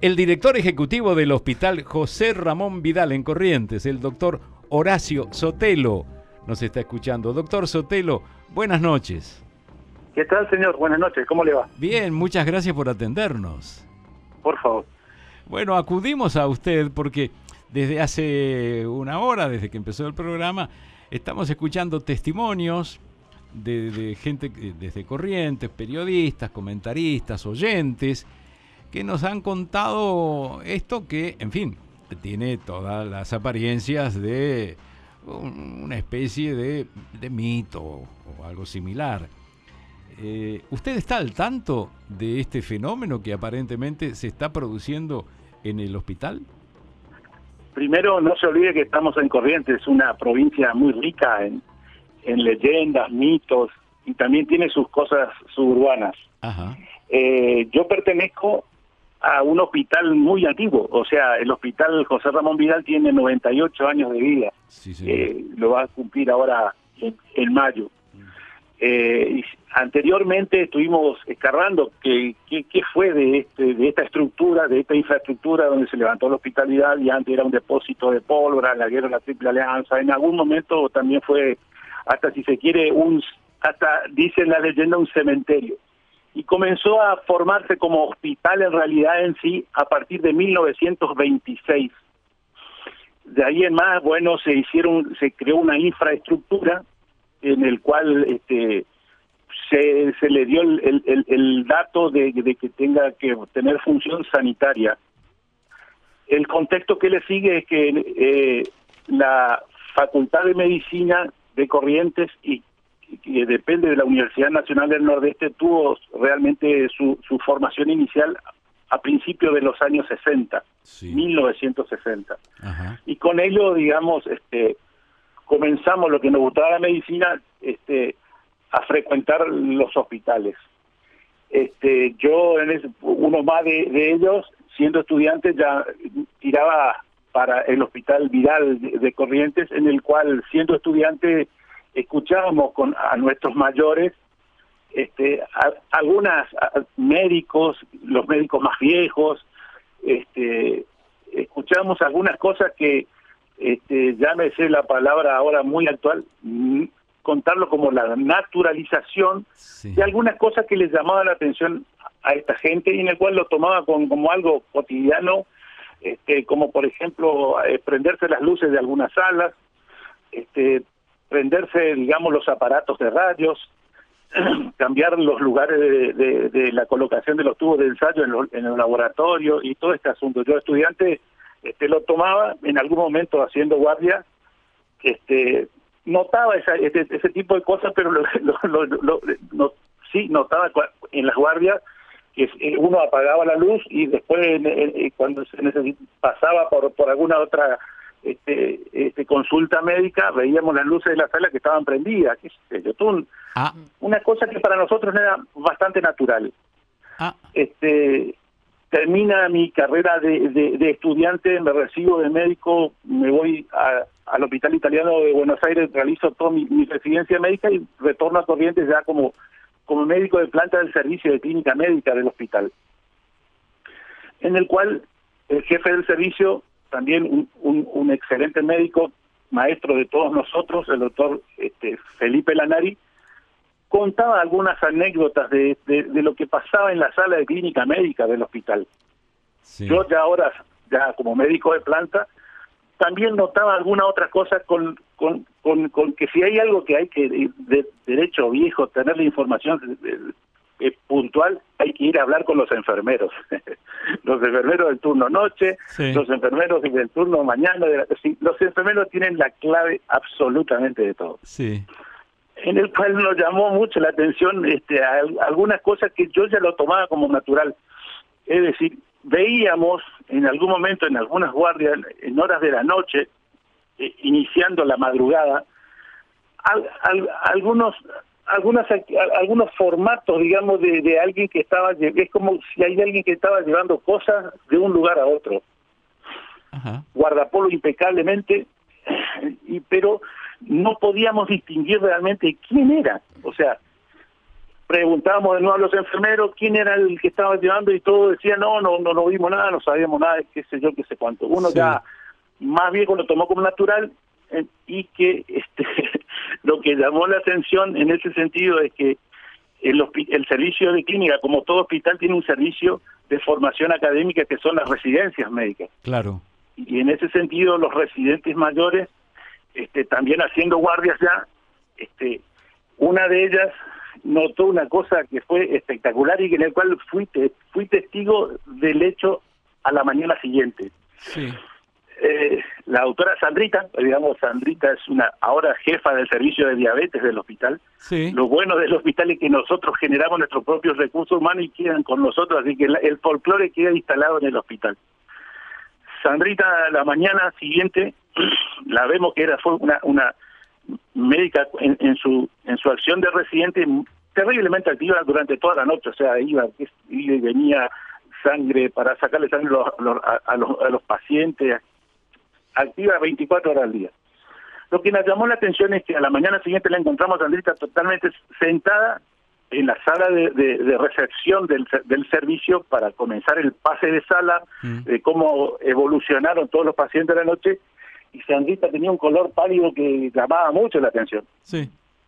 El director ejecutivo del Hospital José Ramón Vidal en Corrientes, el doctor Horacio Sotelo, nos está escuchando. Doctor Sotelo, buenas noches. ¿Qué tal, señor? Buenas noches, ¿cómo le va? Bien, muchas gracias por atendernos. Por favor. Bueno, acudimos a usted porque desde hace una hora, desde que empezó el programa, estamos escuchando testimonios de gente desde Corrientes, periodistas, comentaristas, oyentes, que nos han contado esto que, en fin, tiene todas las apariencias de una especie de mito o algo similar. ¿Usted está al tanto de este fenómeno que aparentemente se está produciendo en el hospital? Primero, no se olvide que estamos en Corrientes, una provincia muy rica en leyendas, mitos, y también tiene sus cosas suburbanas. Ajá. Yo pertenezco a un hospital muy antiguo, o sea, el Hospital José Ramón Vidal tiene 98 años de vida. Sí, lo va a cumplir ahora en mayo. Y anteriormente estuvimos escarbando qué fue de esta estructura, de esta infraestructura donde se levantó el Hospital Vidal, y antes era un depósito de pólvora, la guerra de la Triple Alianza. En algún momento también fue, hasta si se quiere, hasta dice la leyenda, un cementerio. Y comenzó a formarse como hospital en realidad en sí a partir de 1926. De ahí en más, bueno, se creó una infraestructura en el cual se le dio el dato de que tenga que tener función sanitaria. El contexto que le sigue es que la Facultad de Medicina de Corrientes, y que depende de la Universidad Nacional del Nordeste, tuvo realmente su formación inicial a principios de los años 60, sí. 1960. Ajá. Y con ello, digamos, comenzamos, lo que nos gustaba la medicina, a frecuentar los hospitales. Yo, uno más de ellos, siendo estudiante, ya tiraba para el Hospital Vidal de Corrientes, en el cual, siendo estudiante, escuchábamos a nuestros mayores, médicos, los médicos más viejos, escuchábamos algunas cosas que, llámese la palabra ahora muy actual, contarlo como la naturalización, sí, de algunas cosas que les llamaban la atención a esta gente, y en el cual lo tomaba como algo cotidiano, como por ejemplo prenderse las luces de algunas salas, prenderse, digamos, los aparatos de rayos, cambiar los lugares de la colocación de los tubos de ensayo en el laboratorio, y todo este asunto. Yo, estudiante, lo tomaba en algún momento haciendo guardia, notaba ese tipo de cosas, pero sí notaba en las guardias que uno apagaba la luz, y después cuando se pasaba por alguna otra consulta médica, veíamos las luces de la sala que estaban prendidas, qué sé yo, una cosa que para nosotros era bastante natural. Termina mi carrera de estudiante, me recibo de médico, me voy al Hospital Italiano de Buenos Aires, realizo toda mi residencia médica y retorno a Corrientes ya como médico de planta del servicio de clínica médica del hospital, en el cual el jefe del servicio, también un excelente médico, maestro de todos nosotros, el doctor Felipe Lanari, contaba algunas anécdotas de lo que pasaba en la sala de clínica médica del hospital. Sí. Yo ya como médico de planta, también notaba alguna otra cosa con que si hay algo que hay que, de derecho viejo, tener la información puntual, hay que ir a hablar con los enfermeros. Los enfermeros del turno noche, sí, los enfermeros del turno mañana, los enfermeros tienen la clave absolutamente de todo. Sí. En el cual nos llamó mucho la atención algunas cosas que yo ya lo tomaba como natural. Es decir, veíamos en algún momento en algunas guardias, en horas de la noche, iniciando la madrugada, algunos formatos, digamos, de alguien que estaba, es como si hay alguien que estaba llevando cosas de un lugar a otro. Ajá. Guardapolvo impecablemente, pero no podíamos distinguir realmente quién era. O sea, preguntábamos de nuevo a los enfermeros quién era el que estaba llevando y todos decían no vimos nada, no sabíamos nada, qué sé yo, qué sé cuánto. Uno ya más viejo lo tomó como natural y que lo que llamó la atención en ese sentido es que el servicio de clínica, como todo hospital, tiene un servicio de formación académica que son las residencias médicas. Claro. Y en ese sentido los residentes mayores, también haciendo guardias ya, una de ellas notó una cosa que fue espectacular y en el cual fui testigo del hecho a la mañana siguiente. Sí. La doctora Sandrita, digamos, Sandrita es ahora jefa del servicio de diabetes del hospital. Sí. Lo bueno del hospital es que nosotros generamos nuestros propios recursos humanos y quedan con nosotros, así que el folclore queda instalado en el hospital. Sandrita, la mañana siguiente, la vemos que fue una médica en su acción de residente terriblemente activa durante toda la noche, o sea, iba y venía sangre para sacarle sangre a los pacientes, activa 24 horas al día. Lo que nos llamó la atención es que a la mañana siguiente la encontramos a Sandrita totalmente sentada en la sala de recepción del servicio para comenzar el pase de sala, de cómo evolucionaron todos los pacientes de la noche, y Sandrita tenía un color pálido que llamaba mucho la atención. Sí.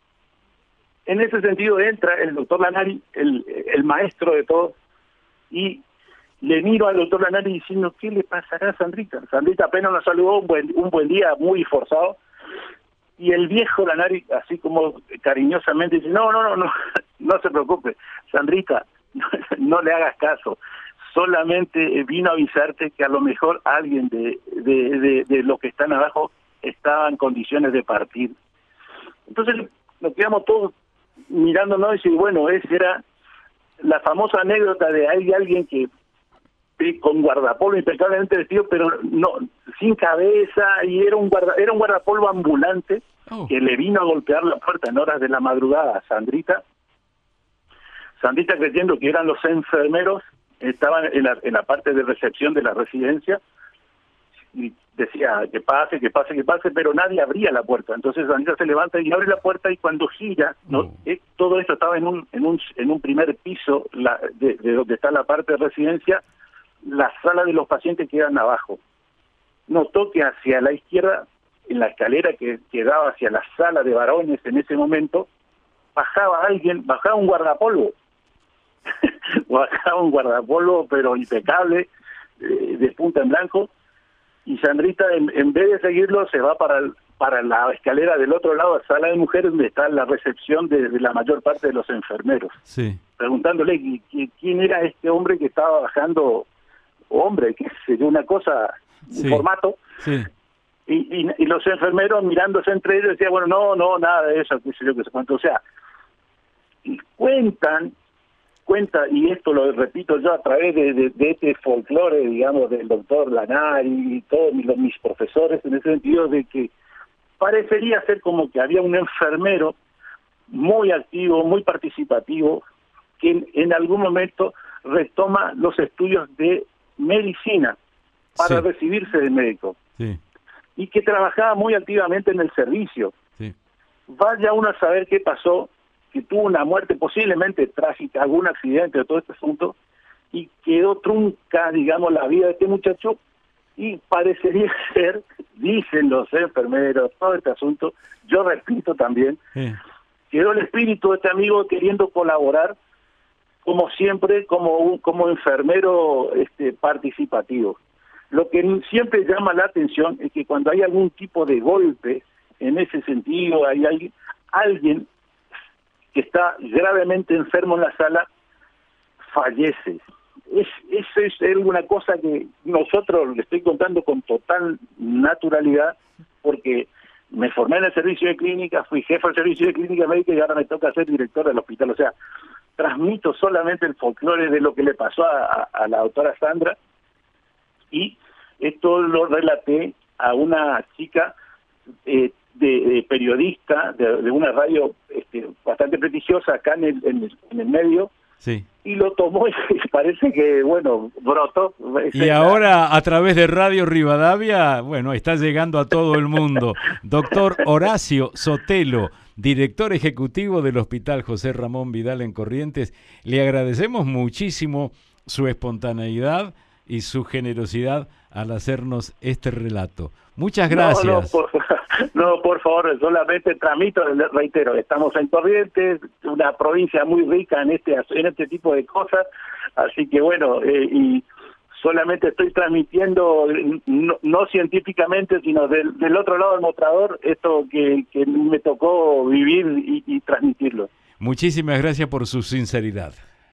En ese sentido entra el doctor Lanari, el maestro de todo, y le miro al doctor Lanari diciendo, ¿qué le pasará a Sandrita? Sandrita apenas nos saludó, un buen día muy forzado, y el viejo Lanari, así como cariñosamente, dice, no se preocupe, Sandrita, no le hagas caso, solamente vino a avisarte que a lo mejor alguien de los que están abajo estaba en condiciones de partir. Entonces nos quedamos todos mirándonos y decir, bueno, esa era la famosa anécdota de alguien que con guardapolvo impecablemente vestido, pero no sin cabeza, y era un guardapolvo ambulante que le vino a golpear la puerta en horas de la madrugada a Sandrita. Sandrita, creyendo que eran los enfermeros, estaban en la parte de recepción de la residencia y decía que pase, pero nadie abría la puerta. Entonces Sandrita se levanta y abre la puerta, y cuando gira, todo esto estaba en un primer piso de donde está la parte de residencia. La sala de los pacientes quedan abajo. Notó que hacia la izquierda, en la escalera que daba hacia la sala de varones en ese momento, bajaba un guardapolvo. Bajaba un guardapolvo, pero impecable, de punta en blanco, y Sandrita, en vez de seguirlo, se va para la escalera del otro lado, a sala de mujeres, donde está la recepción de la mayor parte de los enfermeros. Sí. Preguntándole quién era este hombre que estaba bajando, que sería una cosa, un formato. Sí. Y los enfermeros mirándose entre ellos decían, bueno, no, nada de eso, qué sé yo, qué sé cuánto. O sea, cuenta, y esto lo repito yo a través de este folclore, digamos, del doctor Lanari y todos mis profesores, en ese sentido de que parecería ser como que había un enfermero muy activo, muy participativo, que en algún momento retoma los estudios de medicina para recibirse de médico. Sí. Y que trabajaba muy activamente en el servicio. Sí. Vaya uno a saber qué pasó, que tuvo una muerte posiblemente trágica, algún accidente o todo este asunto, y quedó trunca, digamos, la vida de este muchacho, y parecería ser, dicen los enfermeros, todo este asunto, yo repito también, quedó el espíritu de este amigo queriendo colaborar, como siempre, como enfermero participativo. Lo que siempre llama la atención es que cuando hay algún tipo de golpe, en ese sentido, hay alguien que está gravemente enfermo en la sala, fallece. Eso es una cosa que nosotros le estoy contando con total naturalidad, porque me formé en el servicio de clínica, fui jefe del servicio de clínica médica y ahora me toca ser director del hospital. O sea, transmito solamente el folclore de lo que le pasó a la doctora Sandra, y esto lo relaté a una chica de periodista de una radio bastante prestigiosa acá en el medio, Sí. Y lo tomó y parece que, bueno, brotó. Y ahora, a través de Radio Rivadavia, bueno, está llegando a todo el mundo. Doctor Horacio Sotelo, director ejecutivo del Hospital José Ramón Vidal en Corrientes, le agradecemos muchísimo su espontaneidad y su generosidad al hacernos este relato. Muchas gracias. No, por favor, solamente tramito, reitero, estamos en Corrientes, una provincia muy rica en este tipo de cosas, así que bueno, y solamente estoy transmitiendo, no científicamente, sino del otro lado del mostrador, esto que me tocó vivir y transmitirlo. Muchísimas gracias por su sinceridad.